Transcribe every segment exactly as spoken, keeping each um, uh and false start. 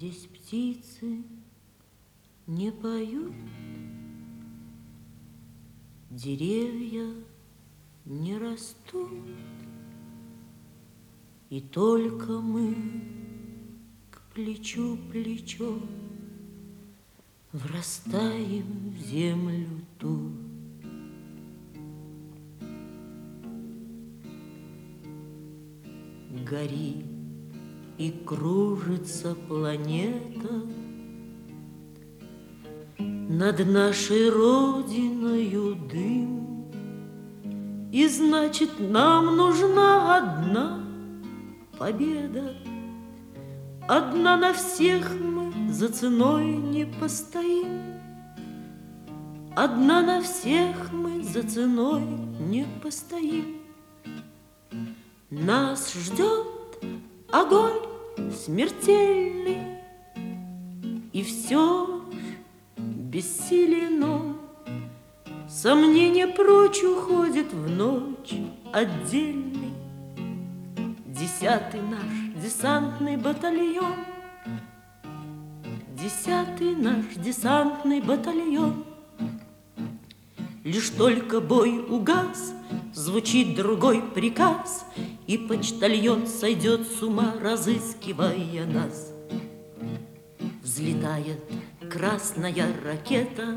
Здесь птицы не поют, деревья не растут, и только мы к плечу плечо врастаем в землю ту. Горит и кружится планета над нашей родиною дым, и значит, нам нужна одна победа. Одна на всех мы за ценой не постоим. Одна на всех мы за ценой не постоим. Нас ждет огонь смертельный, и все ж бессилен он. Сомнение прочь уходит в ночь отдельный. Десятый наш десантный батальон, Десятый наш десантный батальон. Лишь только бой угас, звучит другой приказ, и почтальон сойдет с ума, разыскивая нас. Взлетает красная ракета,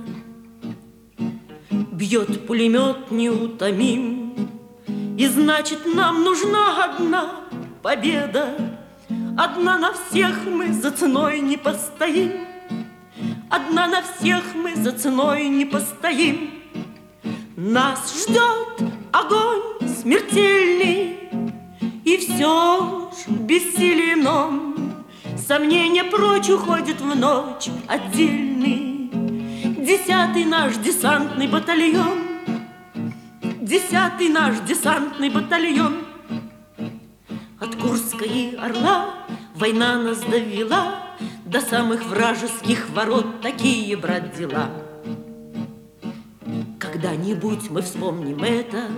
бьет пулемет неутомим, и значит, нам нужна одна победа. Одна на всех мы за ценой не постоим. Одна на всех мы за ценой не постоим. Нас ждет огонь смертельный, и все ж бессилен он. Сомнение прочь уходит в ночь отдельный. Десятый наш десантный батальон, Десятый наш десантный батальон. От Курска и Орла война нас довела до самых вражеских ворот. Такие, брат, дела. Когда-нибудь мы вспомним это,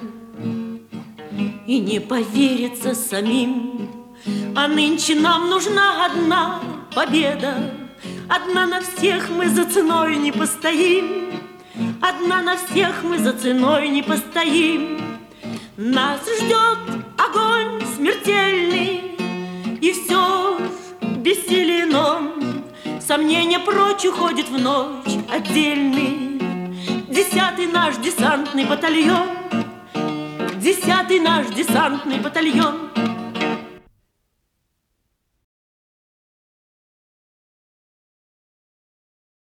и не поверится самим. А нынче нам нужна одна победа. Одна на всех мы за ценой не постоим. Одна на всех мы за ценой не постоим. Нас ждет огонь смертельный, и все ж бессилен он. Сомнение прочь уходит в ночь отдельный. Десятый наш десантный батальон, Десятый наш десантный батальон.